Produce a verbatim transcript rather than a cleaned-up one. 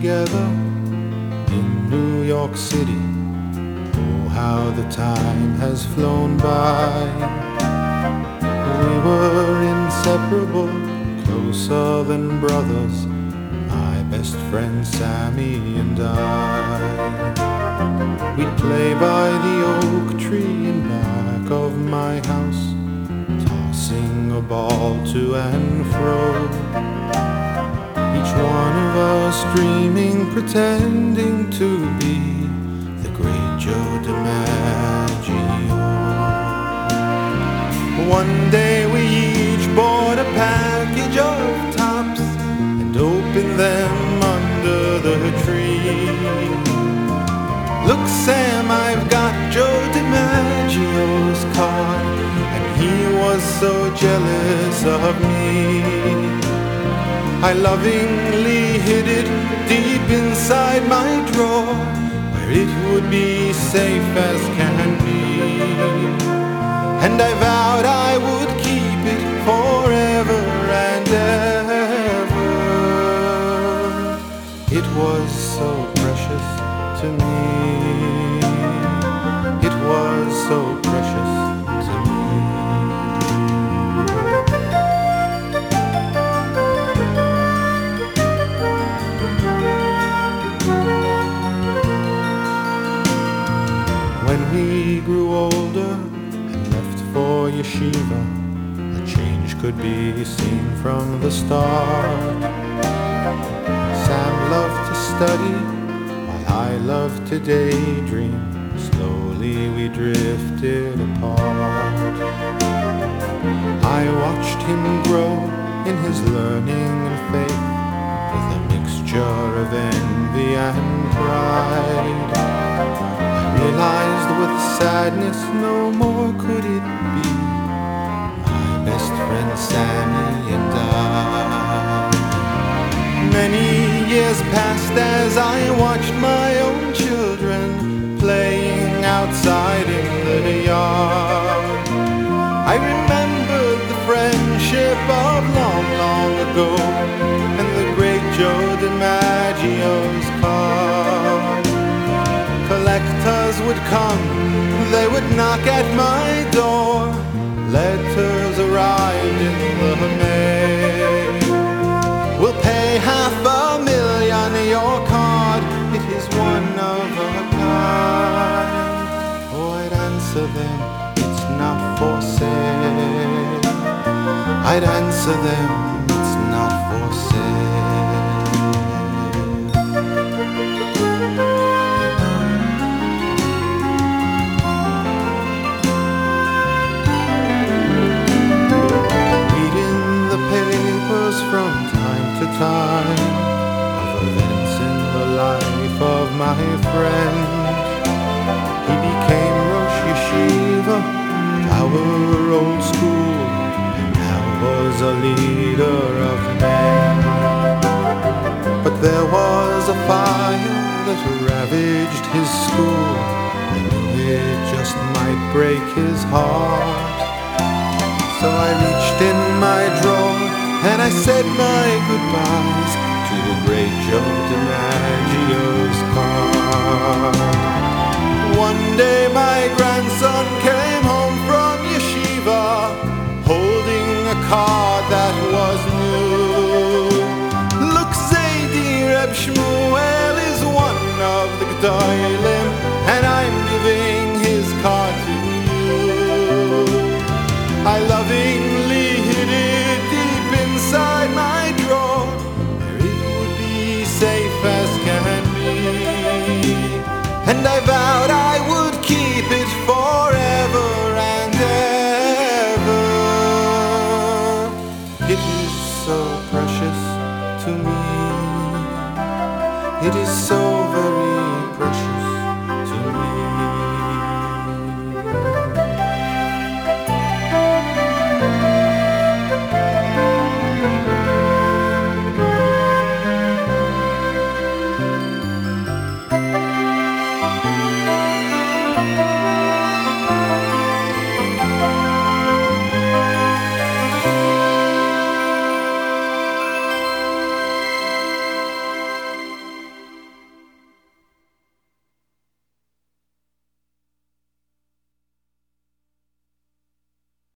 together in New York City. Oh, how the time has flown by. We were inseparable, closer than brothers, my best friend Sammy and I. We'd play by the oak tree in back of my house, tossing a ball to and fro, each one of us dreaming, pretending to be the great Joe DiMaggio. One day we each bought a package of tops and opened them under the tree. Look, Sam, I've got Joe DiMaggio's card, and he was so jealous of me. I lovingly hid it deep inside my drawer, where it would be safe as can be. And I vowed I would keep it forever and ever. It was so precious to me. It was so precious to me. When we grew older and left for yeshiva, a change could be seen from the start. Sam loved to study, while I loved to daydream. Slowly we drifted apart. I watched him grow in his learning and faith, with a mixture of envy and pride. I realized with sadness no more could it be my best friend Sammy and I. Many years passed as I watched my own children playing outside in the yard. I remembered the friendship of long, long ago, and the great Joe DiMaggio's card. Collectors would come, they would knock at my door. Letters arrived in the mail. We'll pay half a million, your card, it is one of a kind. Oh, I'd answer them, it's not for sale. I'd answer them, it's not for sale. Reading the papers from time to time of events in the life of my friend. He became Rosh Yeshiva, our old school, and now was a leader of men. But there was a fire that ravaged his school. I knew it just might break his heart. So I reached in my drawer and I said my goodbyes to the great Joe DiMaggio's car. One day my grandson came